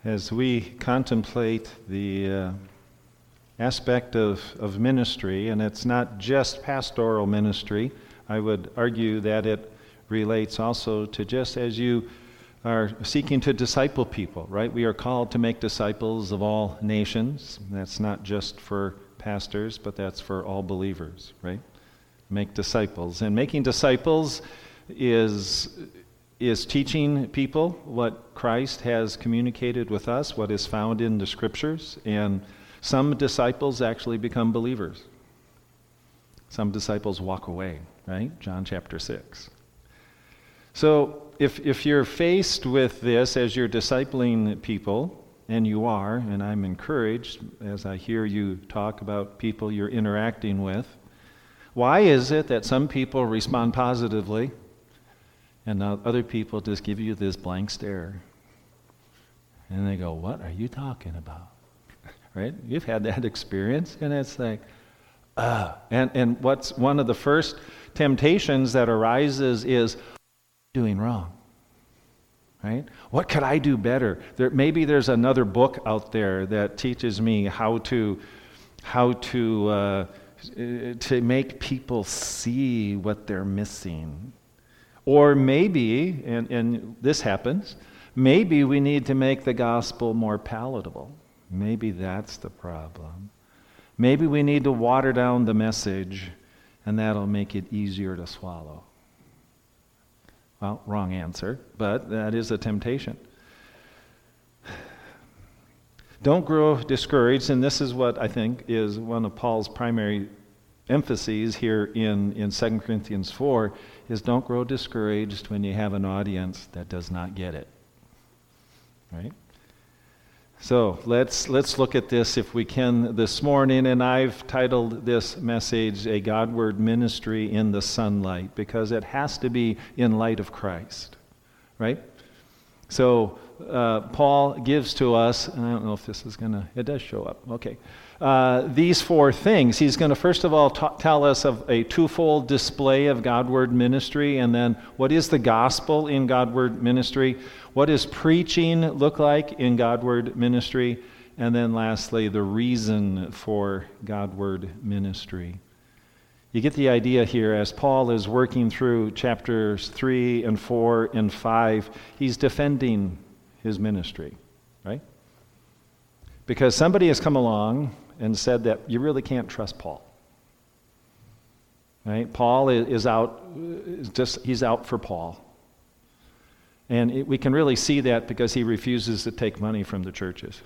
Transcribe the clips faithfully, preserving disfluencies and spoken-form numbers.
As we contemplate the uh, aspect of, of ministry, and it's not just pastoral ministry, I would argue that it relates also to just as you are seeking to disciple people, right? We are called to make disciples of all nations. That's not just for pastors, but that's for all believers, right? Make disciples. And making disciples is is teaching people what Christ has communicated with us, what is found in the Scriptures. And some disciples actually become believers. Some disciples walk away, right? John chapter six. So if if you're faced with this as you're discipling people, and you are, and I'm encouraged as I hear you talk about people you're interacting with, why is it that some people respond positively and other people just give you this blank stare? And they go, what are you talking about? Right? You've had that experience, and it's like, uh, and, and what's one of the first temptations that arises is doing wrong. Right? What could I do better? There, maybe there's another book out there that teaches me how to, how to, uh, to make people see what they're missing. Or maybe, and, and this happens, maybe we need to make the gospel more palatable. Maybe that's the problem. Maybe we need to water down the message, and that'll make it easier to swallow. Well, wrong answer, but that is a temptation. Don't grow discouraged, and this is what I think is one of Paul's primary emphases here in, in Second Corinthians four, is don't grow discouraged when you have an audience that does not get it. Right? So let's let's look at this if we can this morning, and I've titled this message A Godward Ministry in the Sunlight, because it has to be in light of Christ. Right? So uh, Paul gives to us, and I don't know if this is going to, it does show up, okay. Uh, these four things. He's going to first of all t- tell us of a twofold display of Godward ministry, and then what is the gospel in Godward ministry? What does preaching look like in Godward ministry? And then lastly, the reason for Godward ministry. You get the idea here as Paul is working through chapters three and four and five, he's defending his ministry, right? Because somebody has come along and said that you really can't trust Paul. Right? Paul is out, is just he's out for Paul. And it, we can really see that because he refuses to take money from the churches.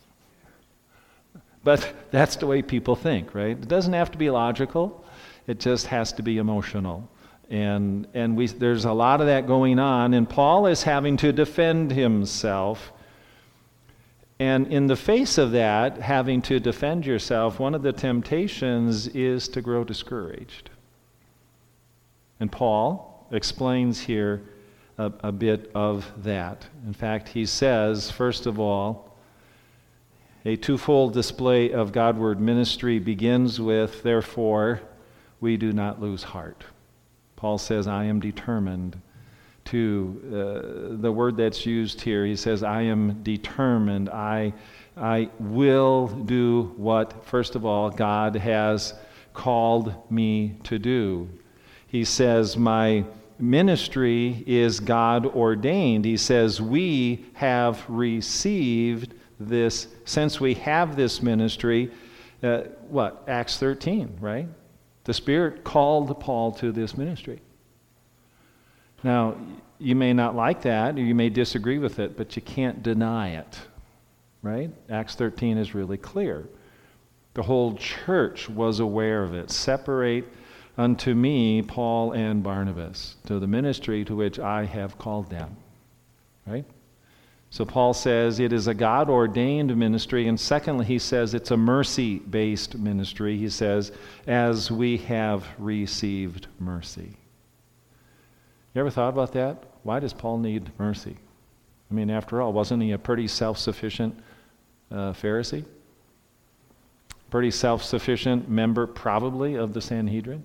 But that's the way people think, right? It doesn't have to be logical. It just has to be emotional. And and we there's a lot of that going on, and Paul is having to defend himself. And in the face of that, having to defend yourself, one of the temptations is to grow discouraged. And Paul explains here a, a bit of that. In fact, he says, first of all, a twofold display of Godward ministry begins with, therefore, we do not lose heart. Paul says, I am determined to, uh, the word that's used here, he says, I am determined. I, I will do what, first of all, God has called me to do. He says, my ministry is God ordained. He says, we have received this, since we have this ministry, uh, what, Acts thirteen, right? The Spirit called Paul to this ministry. Now, you may not like that, or you may disagree with it, but you can't deny it, right? Acts thirteen is really clear. The whole church was aware of it. Separate unto me Paul and Barnabas to the ministry to which I have called them, right? So Paul says it is a God-ordained ministry, and secondly, he says it's a mercy-based ministry. He says, as we have received mercy. You ever thought about that? Why does Paul need mercy? I mean, after all, wasn't he a pretty self-sufficient uh, Pharisee? Pretty self-sufficient member, probably, of the Sanhedrin?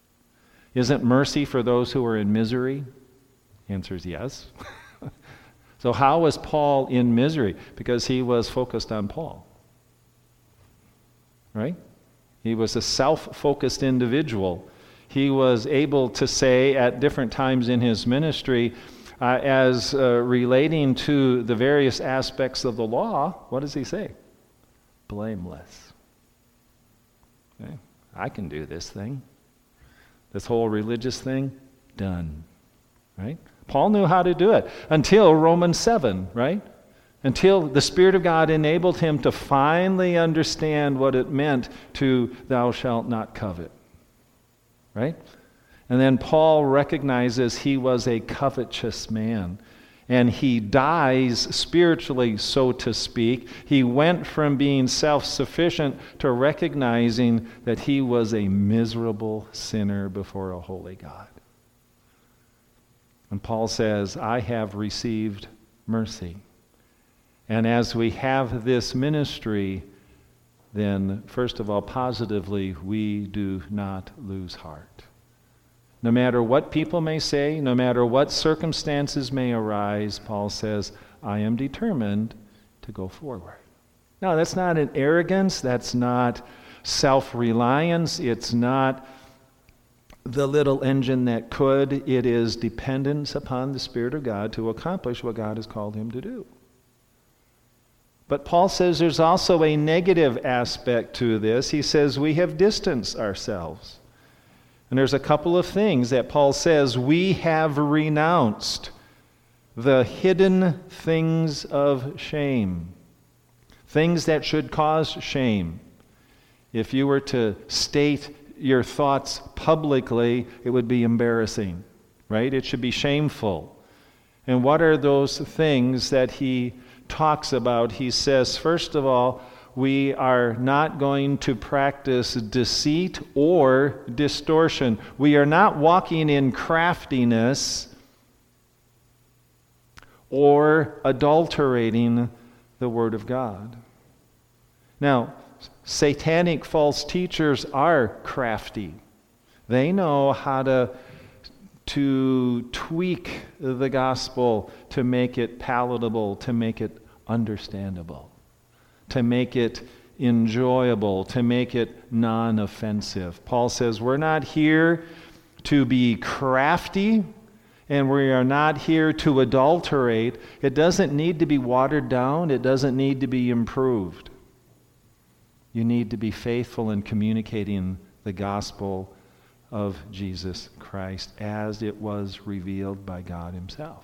Isn't mercy for those who are in misery? The answer is yes. So how was Paul in misery? Because he was focused on Paul. Right? He was a self-focused individual. He was able to say at different times in his ministry, uh, as uh, relating to the various aspects of the law, what does he say? Blameless. Okay? I can do this thing. This whole religious thing, done. Right? Paul knew how to do it until Romans seven, right? Until the Spirit of God enabled him to finally understand what it meant to thou shalt not covet. Right? And then Paul recognizes he was a covetous man. And he dies spiritually, so to speak. He went from being self-sufficient to recognizing that he was a miserable sinner before a holy God. And Paul says, I have received mercy. And as we have this ministry, then first of all, positively, we do not lose heart. No matter what people may say, no matter what circumstances may arise, Paul says, I am determined to go forward. Now, that's not an arrogance, that's not self-reliance, it's not the little engine that could. It is dependence upon the Spirit of God to accomplish what God has called him to do. But Paul says there's also a negative aspect to this. He says we have distanced ourselves. And there's a couple of things that Paul says. We have renounced the hidden things of shame, things that should cause shame. If you were to state your thoughts publicly, it would be embarrassing, right? It should be shameful. And what are those things that he talks about? He says, first of all, we are not going to practice deceit or distortion. We are not walking in craftiness or adulterating the Word of God. Now, satanic false teachers are crafty. They know how to, to tweak the gospel to make it palatable, to make it understandable, to make it enjoyable, to make it non-offensive. Paul says we're not here to be crafty, and we are not here to adulterate. It doesn't need to be watered down. It doesn't need to be improved. You need to be faithful in communicating the gospel of Jesus Christ as it was revealed by God himself.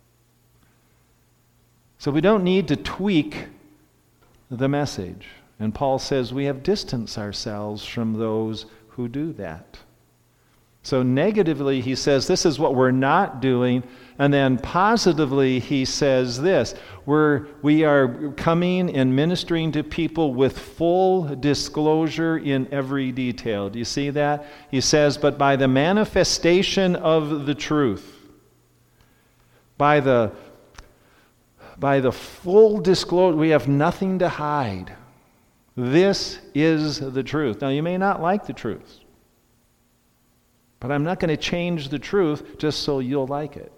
So we don't need to tweak the message. And Paul says we have distanced ourselves from those who do that. So negatively, he says this is what we're not doing. And then positively, he says this. We're, we are coming and ministering to people with full disclosure in every detail. Do you see that? He says, but by the manifestation of the truth, by the, by the full disclosure, we have nothing to hide. This is the truth. Now, you may not like the truth, but I'm not going to change the truth just so you'll like it.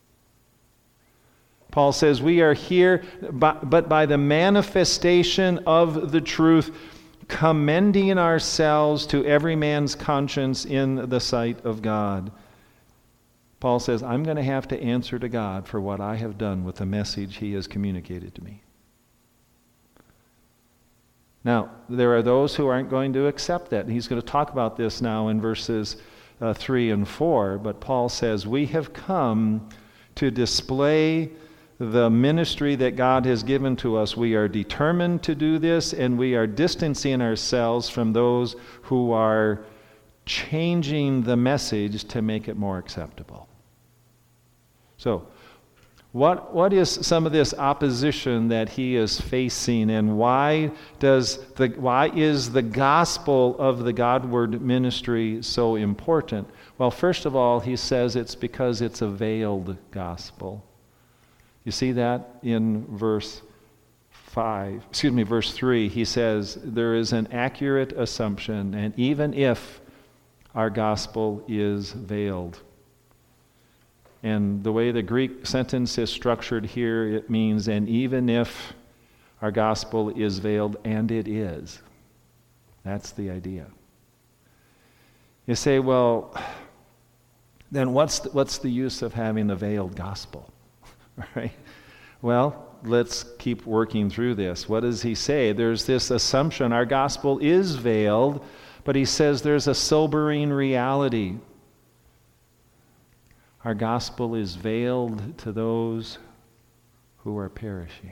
Paul says we are here, but by the manifestation of the truth, commending ourselves to every man's conscience in the sight of God. Paul says, I'm going to have to answer to God for what I have done with the message he has communicated to me. Now, there are those who aren't going to accept that. And he's going to talk about this now in verses uh, three and four. But Paul says, we have come to display the ministry that God has given to us. We are determined to do this, and we are distancing ourselves from those who are changing the message to make it more acceptable. So, What what is some of this opposition that he is facing, and why does the why is the gospel of the Godward ministry so important? Well, first of all, he says it's because it's a veiled gospel. You see that in verse five, excuse me, verse three. He says there is an accurate assumption, and even if our gospel is veiled. And the way the Greek sentence is structured here, it means, and even if our gospel is veiled, and it is. That's the idea. You say, well, then what's the, what's the use of having the veiled gospel? Right? Well, let's keep working through this. What does he say? There's this assumption our gospel is veiled, but he says there's a sobering reality. Our gospel is veiled to those who are perishing.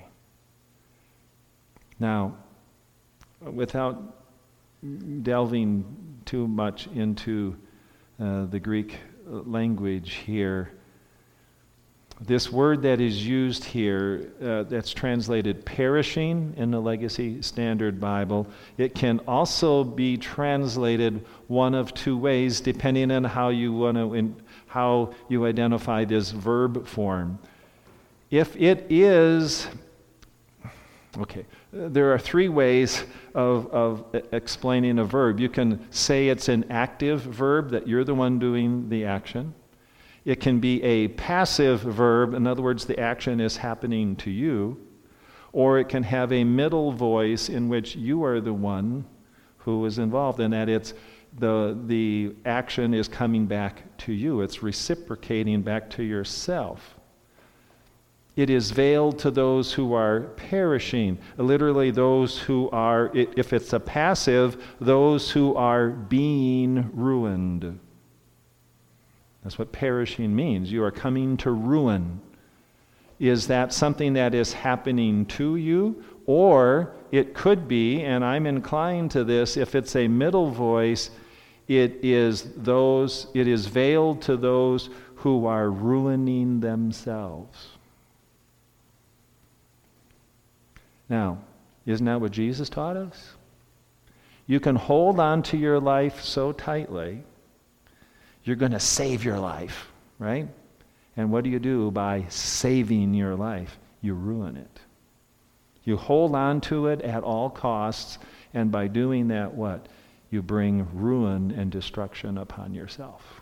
Now, without delving too much into uh, the Greek language here, this word that is used here, uh, that's translated perishing in the Legacy Standard Bible, it can also be translated one of two ways, depending on how you want to, in, how you identify this verb form. If it is, okay, there are three ways of, of explaining a verb. You can say it's an active verb, that you're the one doing the action. It can be a passive verb, in other words, the action is happening to you. Or it can have a middle voice in which you are the one who is involved, and that it's the, the action is coming back to you. It's reciprocating back to yourself. It is veiled to those who are perishing. Literally, those who are, if it's a passive, those who are being ruined. That's what perishing means. You are coming to ruin. Is that something that is happening to you? Or it could be, and I'm inclined to this, if it's a middle voice, it is those, it is veiled to those who are ruining themselves. Now, isn't that what Jesus taught us? You can hold on to your life so tightly, you're going to save your life, right? And what do you do by saving your life? You ruin it. You hold on to it at all costs, and by doing that, what? You bring ruin and destruction upon yourself.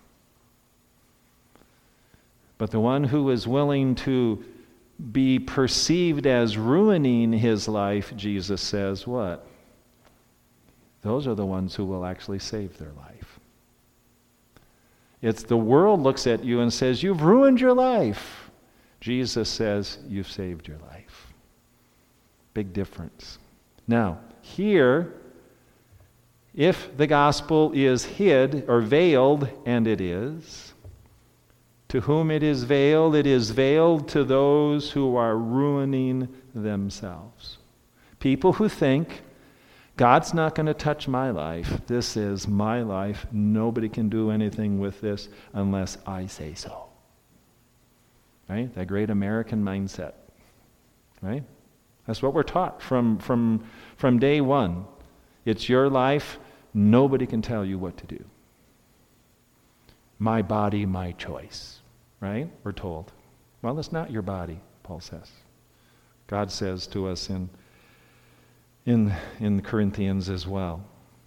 But the one who is willing to be perceived as ruining his life, Jesus says, what? Those are the ones who will actually save their life. It's the world looks at you and says, you've ruined your life. Jesus says, you've saved your life. Big difference. Now, here, if the gospel is hid or veiled, and it is, to whom it is veiled, it is veiled to those who are ruining themselves. People who think, God's not going to touch my life. This is my life. Nobody can do anything with this unless I say so. Right? That great American mindset. Right? That's what we're taught from, from, from day one. It's your life. Nobody can tell you what to do. My body, my choice. Right? We're told. Well, it's not your body, Paul says. God says to us in In, in Corinthians as well.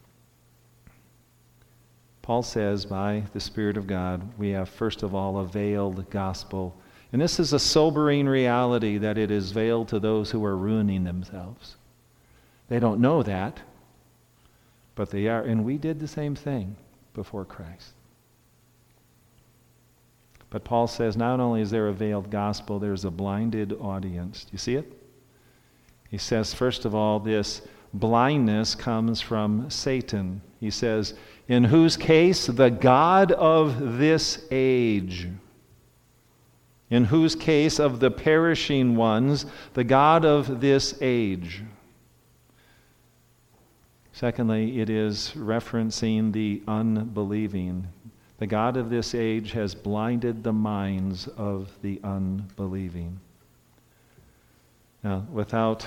Paul says, by the Spirit of God, we have first of all a veiled gospel. And this is a sobering reality, that it is veiled to those who are ruining themselves. They don't know that, but they are. And we did the same thing before Christ. But Paul says, not only is there a veiled gospel, there's a blinded audience. Do you see it? He says, first of all, this blindness comes from Satan. He says, in whose case the God of this age, in whose case of the perishing ones, the God of this age. Secondly, it is referencing the unbelieving. The God of this age has blinded the minds of the unbelieving. Now, without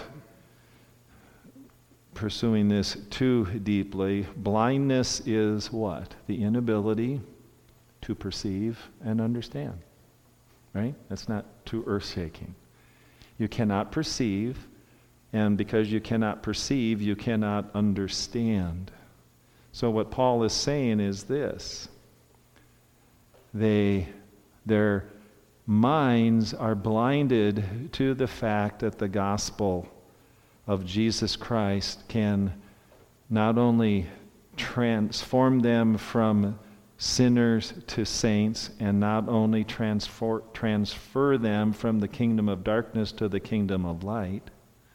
pursuing this too deeply, blindness is what? The inability to perceive and understand. Right? That's not too earth-shaking. You cannot perceive, and because you cannot perceive, you cannot understand. So what Paul is saying is this. They, they're minds are blinded to the fact that the gospel of Jesus Christ can not only transform them from sinners to saints, and not only transfer, transfer them from the kingdom of darkness to the kingdom of light,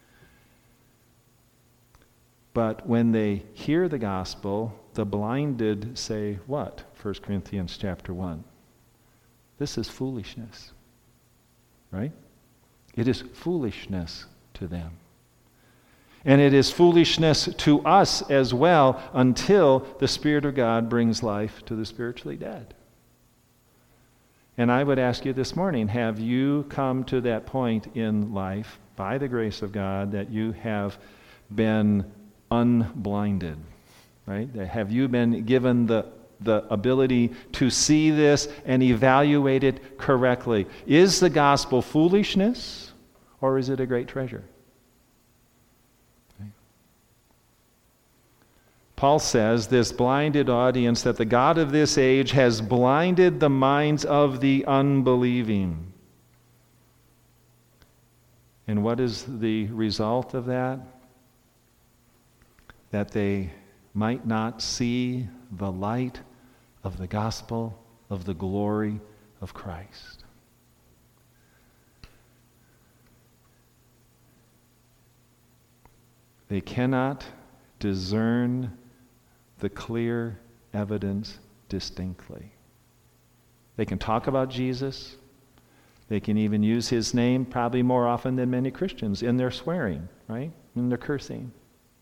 but when they hear the gospel, the blinded say what? First Corinthians chapter one. This is foolishness, right? It is foolishness to them. And it is foolishness to us as well until the Spirit of God brings life to the spiritually dead. And I would ask you this morning, have you come to that point in life, by the grace of God, that you have been unblinded, right? Have you been given the, the ability to see this and evaluate it correctly? Is the gospel foolishness, or is it a great treasure? Paul says, this blinded audience, that the God of this age has blinded the minds of the unbelieving. And what is the result of that? That they might not see the light of the gospel of the glory of Christ. They cannot discern the clear evidence distinctly. They can talk about Jesus. They can even use his name probably more often than many Christians in their swearing, right? In their cursing.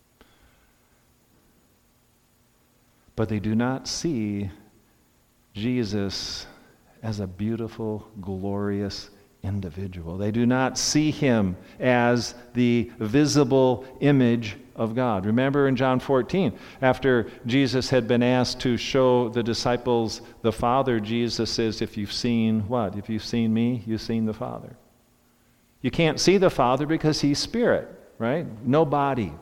But they do not see Jesus as a beautiful, glorious individual. They do not see him as the visible image of God. Remember in John fourteen, after Jesus had been asked to show the disciples the Father, Jesus says, if you've seen what? If you've seen me, you've seen the Father. You can't see the Father because he's spirit, right? No body.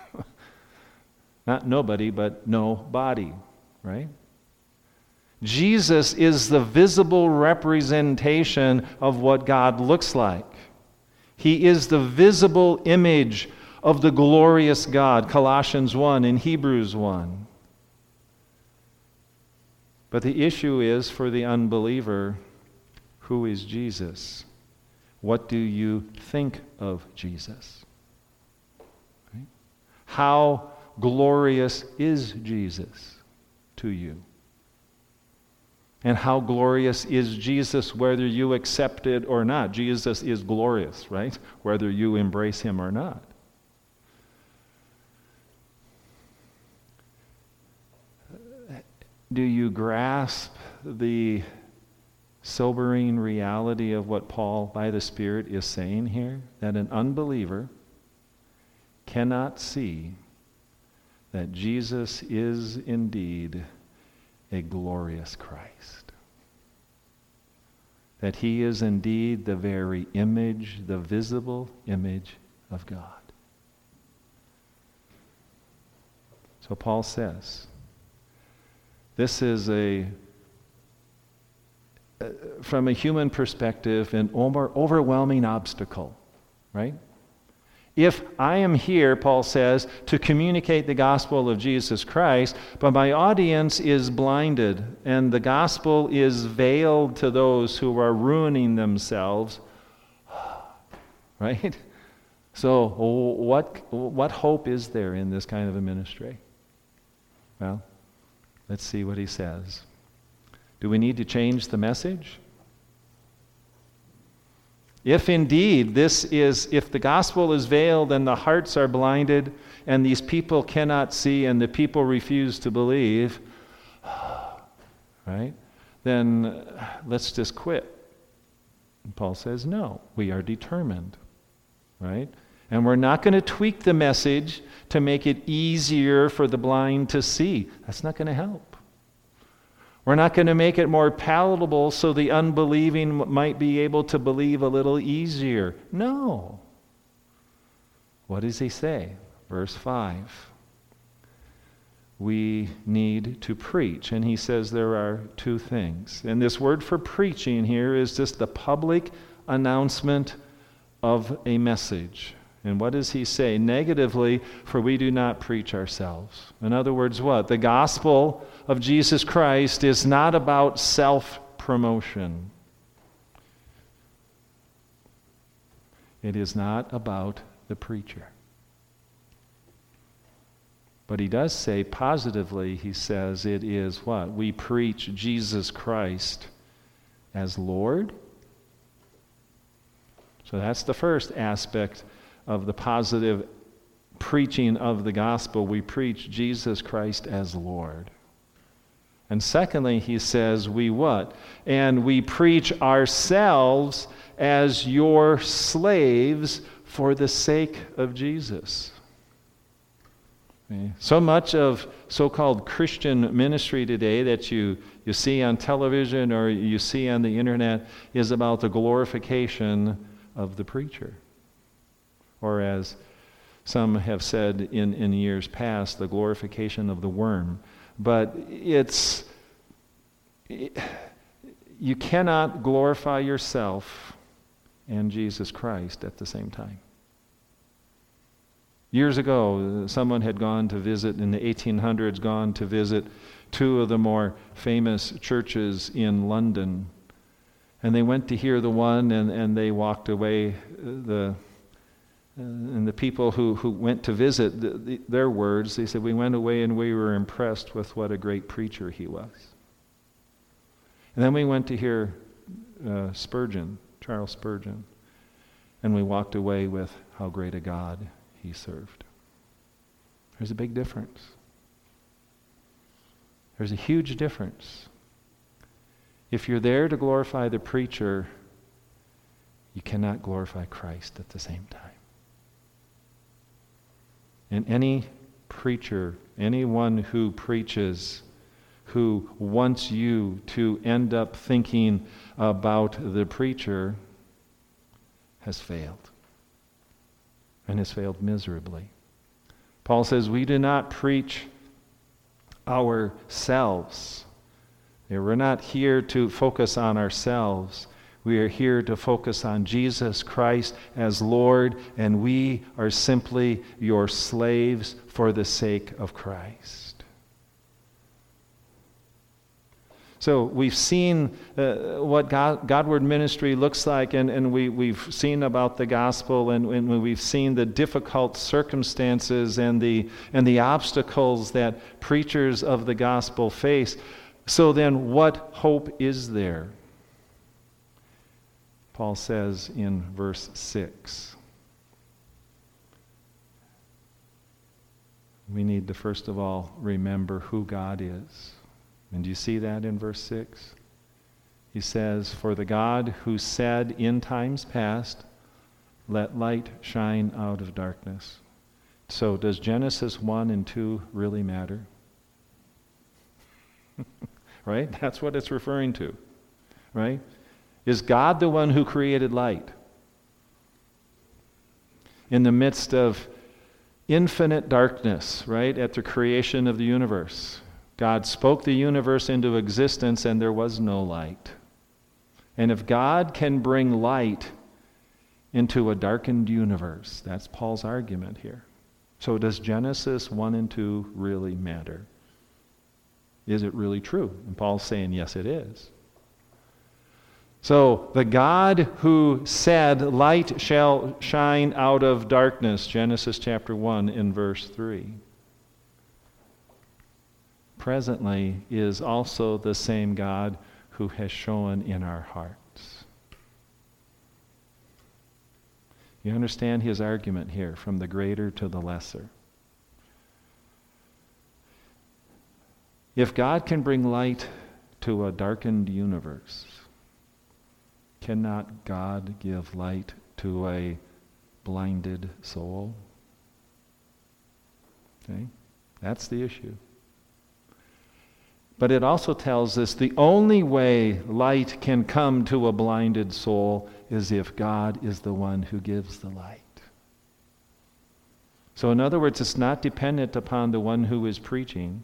Not nobody, but no body, right? Jesus is the visible representation of what God looks like. He is the visible image of the glorious God, Colossians one and Hebrews one. But the issue is, for the unbeliever, who is Jesus? What do you think of Jesus? Right? How glorious is Jesus to you? And how glorious is Jesus whether you accept it or not? Jesus is glorious, right? Whether you embrace him or not. Do you grasp the sobering reality of what Paul, by the Spirit, is saying here? That an unbeliever cannot see that Jesus is indeed a glorious Christ. That he is indeed the very image, the visible image of God. So Paul says, this is a, uh, from a human perspective, an over, overwhelming obstacle, right? If I am here, Paul says, to communicate the gospel of Jesus Christ, but my audience is blinded and the gospel is veiled to those who are ruining themselves, right? So what, what hope is there in this kind of a ministry? Well, let's see what he says. Do we need to change the message? If indeed this is, if the gospel is veiled and the hearts are blinded and these people cannot see and the people refuse to believe, right, then let's just quit. And Paul says, no, we are determined, right? And we're not going to tweak the message to make it easier for the blind to see. That's not going to help. We're not going to make it more palatable so the unbelieving might be able to believe a little easier. No. What does he say? Verse five. we need to preach. And he says there are two things. And this word for preaching here is just the public announcement of a message. And what does he say? Negatively, for we do not preach ourselves. In other words, what? The gospel of Jesus Christ is not about self-promotion. It is not about the preacher. But he does say positively, he says it is what? We preach Jesus Christ as Lord. So that's the first aspect of the positive preaching of the gospel. We preach Jesus Christ as Lord. And secondly, he says, we what? And we preach ourselves as your slaves for the sake of Jesus. Okay. So much of so-called Christian ministry today that you, you see on television or you see on the internet is about the glorification of the preacher. Or as some have said in, in years past, the glorification of the worm. But it's, it, you cannot glorify yourself and Jesus Christ at the same time. Years ago, someone had gone to visit, in the eighteen hundreds, gone to visit two of the more famous churches in London. And they went to hear the one, and, and they walked away. The uh, and the people who, who went to visit, the, the, their words, they said, we went away and we were impressed with what a great preacher he was. And then we went to hear uh, Spurgeon, Charles Spurgeon, and we walked away with how great a God he served. There's a big difference. There's a huge difference. If you're there to glorify the preacher, you cannot glorify Christ at the same time. And any preacher, anyone who preaches, who wants you to end up thinking about the preacher, has failed. And has failed miserably. Paul says, we do not preach ourselves. We're not here to focus on ourselves. We are here to focus on Jesus Christ as Lord, and we are simply your slaves for the sake of Christ. So we've seen uh, what God, Godward ministry looks like, and, and we, we've seen about the gospel, and, and we've seen the difficult circumstances and the, and the obstacles that preachers of the gospel face. So then, what hope is there? Paul says in verse six. We need to first of all remember who God is. And do you see that in verse six? He says, for the God who said in times past, let light shine out of darkness. So does Genesis one and two really matter? Right? That's what it's referring to. Right? Is God the one who created light? In the midst of infinite darkness, right, at the creation of the universe, God spoke the universe into existence and there was no light. And if God can bring light into a darkened universe, that's Paul's argument here. So does Genesis one and two really matter? Is it really true? And Paul's saying, yes, it is. So, the God who said, light shall shine out of darkness, Genesis chapter one in verse three, presently is also the same God who has shone in our hearts. You understand his argument here, from the greater to the lesser. If God can bring light to a darkened universe, cannot God give light to a blinded soul? Okay? That's the issue. But it also tells us the only way light can come to a blinded soul is if God is the one who gives the light. So in other words, it's not dependent upon the one who is preaching.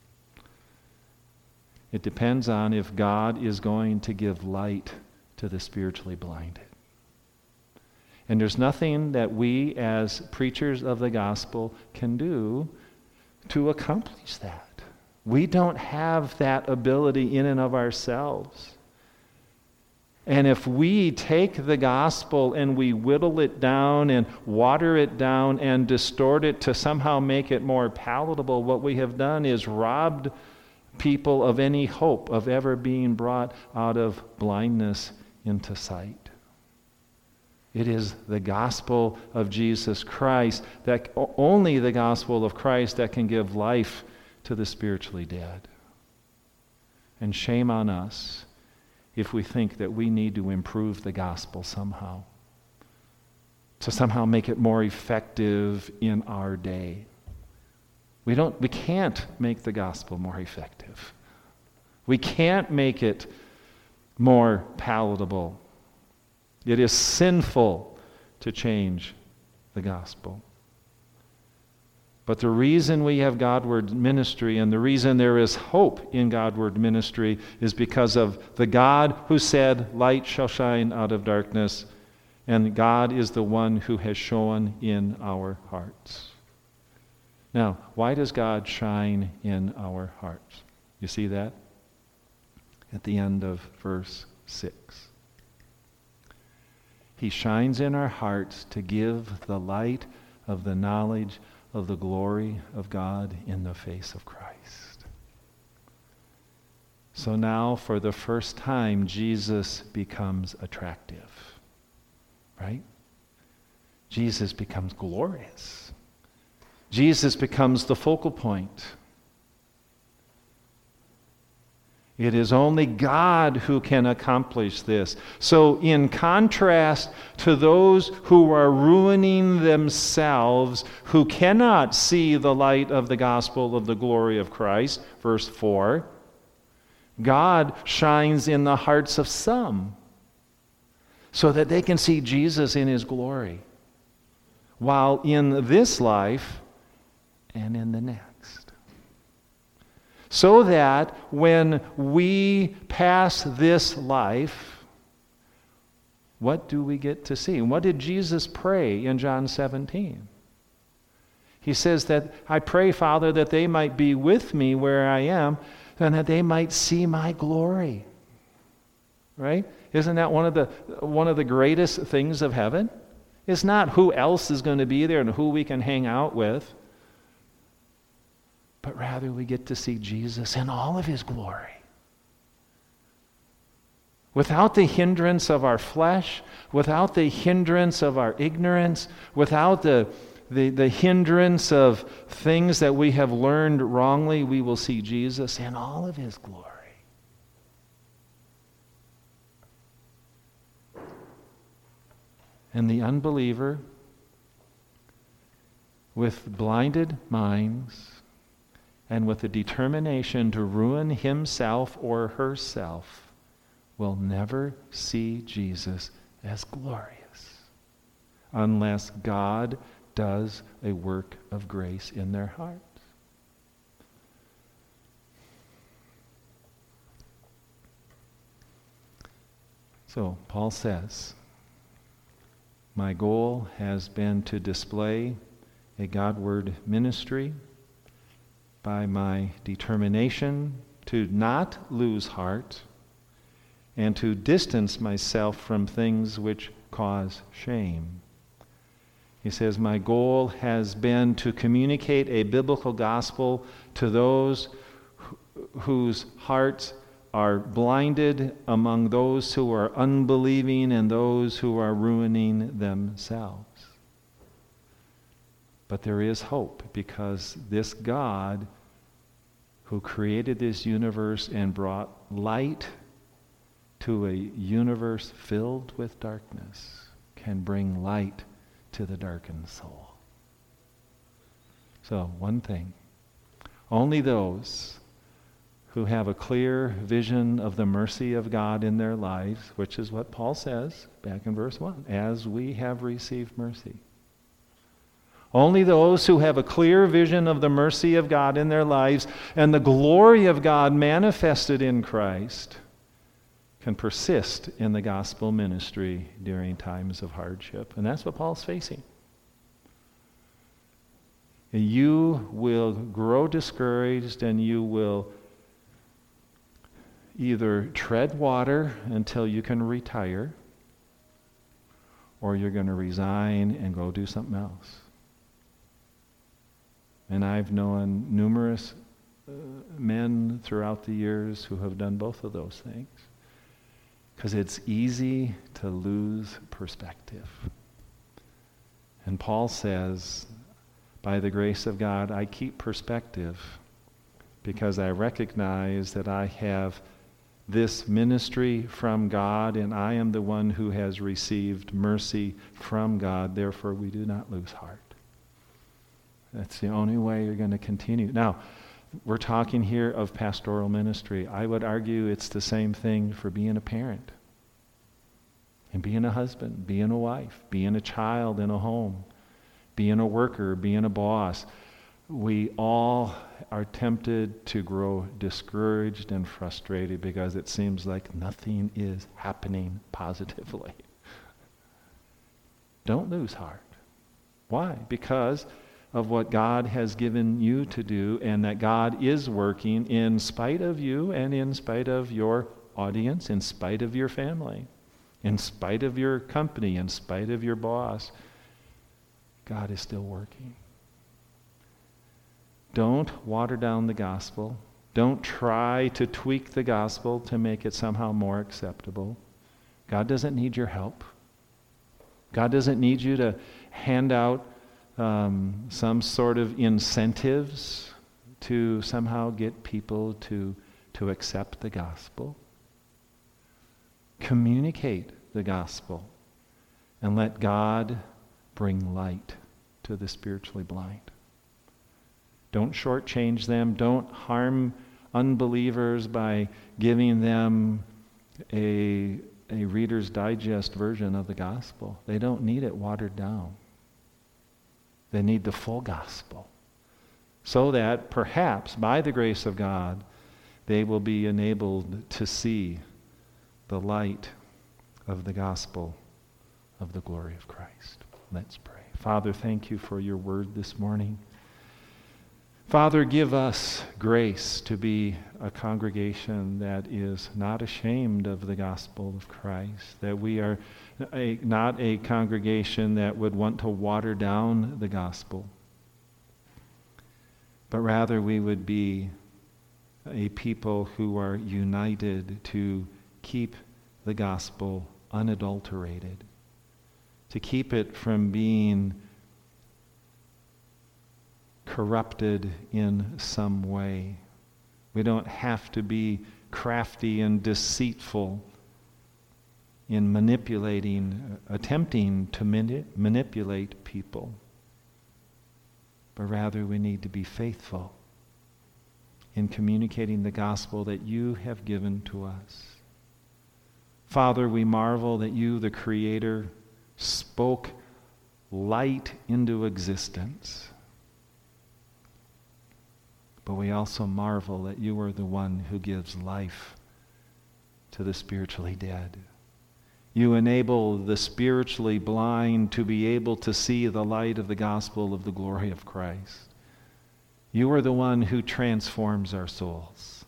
It depends on if God is going to give light to the spiritually blinded. And there's nothing that we as preachers of the gospel can do to accomplish that. We don't have that ability in and of ourselves. And if we take the gospel and we whittle it down and water it down and distort it to somehow make it more palatable, what we have done is robbed people of any hope of ever being brought out of blindness into sight. It is the gospel of Jesus Christ, that only the gospel of Christ that can give life to the spiritually dead. And shame on us if we think that we need to improve the gospel somehow, to somehow make it more effective in our day. We don't, we can't make the gospel more effective. We can't make it more palatable. It is sinful to change the gospel. But the reason we have Godward ministry and the reason there is hope in Godward ministry is because of the God who said, "Light shall shine out of darkness," and God is the one who has shone in our hearts. Now, why does God shine in our hearts? You see that? At the end of verse six. He shines in our hearts to give the light of the knowledge of the glory of God in the face of Christ. So now, for the first time, Jesus becomes attractive, right? Jesus becomes glorious. Jesus becomes the focal point. It is only God who can accomplish this. So in contrast to those who are ruining themselves, who cannot see the light of the gospel of the glory of Christ, verse four, God shines in the hearts of some so that they can see Jesus in his glory, while in this life and in the next. So that when we pass this life, what do we get to see? What did Jesus pray in John seventeen? He says that, "I pray, Father, that they might be with me where I am, and that they might see my glory." Right? Isn't that one of the one of the greatest things of heaven? It's not who else is going to be there and who we can hang out with, but rather we get to see Jesus in all of his glory. Without the hindrance of our flesh, without the hindrance of our ignorance, without the, the, the hindrance of things that we have learned wrongly, we will see Jesus in all of his glory. And the unbeliever, with blinded minds, and with a determination to ruin himself or herself, will never see Jesus as glorious unless God does a work of grace in their hearts. So Paul says, "My goal has been to display a Godward ministry by my determination to not lose heart and to distance myself from things which cause shame." He says, "My goal has been to communicate a biblical gospel to those wh- whose hearts are blinded, among those who are unbelieving and those who are ruining themselves." But there is hope, because this God who created this universe and brought light to a universe filled with darkness can bring light to the darkened soul. So, one thing, only those who have a clear vision of the mercy of God in their lives, which is what Paul says back in verse one, "as we have received mercy," Only those who have a clear vision of the mercy of God in their lives and the glory of God manifested in Christ can persist in the gospel ministry during times of hardship. And that's what Paul's facing. You will grow discouraged and you will either tread water until you can retire, or you're going to resign and go do something else. And I've known numerous uh, men throughout the years who have done both of those things. Because it's easy to lose perspective. And Paul says, by the grace of God, I keep perspective because I recognize that I have this ministry from God and I am the one who has received mercy from God. Therefore, we do not lose heart. That's the only way you're going to continue. Now, we're talking here of pastoral ministry. I would argue it's the same thing for being a parent and being a husband, being a wife, being a child in a home, being a worker, being a boss. We all are tempted to grow discouraged and frustrated because it seems like nothing is happening positively. Don't lose heart. Why? Because of what God has given you to do, and that God is working in spite of you and in spite of your audience, in spite of your family, in spite of your company, in spite of your boss. God is still working. Don't water down the gospel. Don't try to tweak the gospel to make it somehow more acceptable. God doesn't need your help. God doesn't need you to hand out um, some sort of incentives to somehow get people to, to accept the gospel. Communicate the gospel and let God bring light to the spiritually blind. Don't shortchange them. Don't harm unbelievers by giving them a, a Reader's Digest version of the gospel. They don't need it watered down. They need the full gospel, so that perhaps by the grace of God they will be enabled to see the light of the gospel of the glory of Christ. Let's pray. Father, thank you for your word this morning. Father, give us grace to be a congregation that is not ashamed of the gospel of Christ, that we are a, not a congregation that would want to water down the gospel, but rather we would be a people who are united to keep the gospel unadulterated, to keep it from being corrupted in some way. We don't have to be crafty and deceitful in manipulating, attempting to mani- manipulate people, but rather we need to be faithful in communicating the gospel that you have given to us. Father, we marvel that you, the Creator, spoke light into existence. But we also marvel that you are the one who gives life to the spiritually dead. You enable the spiritually blind to be able to see the light of the gospel of the glory of Christ. You are the one who transforms our souls.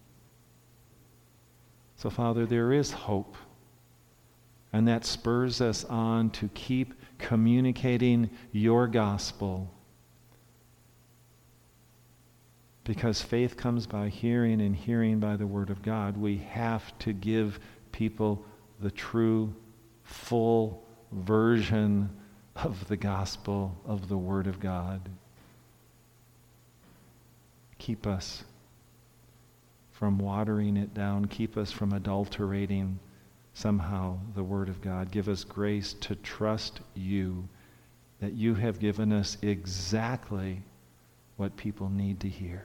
So, Father, there is hope, and that spurs us on to keep communicating your gospel. Because faith comes by hearing, and hearing by the word of God. We have to give people the true, full version of the gospel of the word of God. Keep us from watering it down. Keep us from adulterating somehow the word of God. Give us grace to trust you, that you have given us exactly what people need to hear.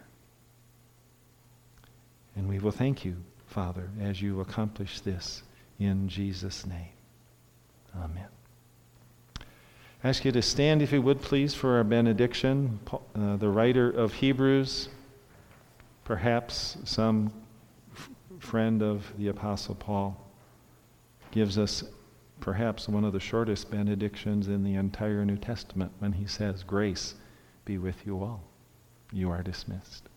And we will thank you, Father, as you accomplish this in Jesus' name. Amen. I ask you to stand, if you would, please, for our benediction. Uh, the writer of Hebrews, perhaps some f- friend of the Apostle Paul, gives us perhaps one of the shortest benedictions in the entire New Testament when he says, "Grace be with you all." You are dismissed.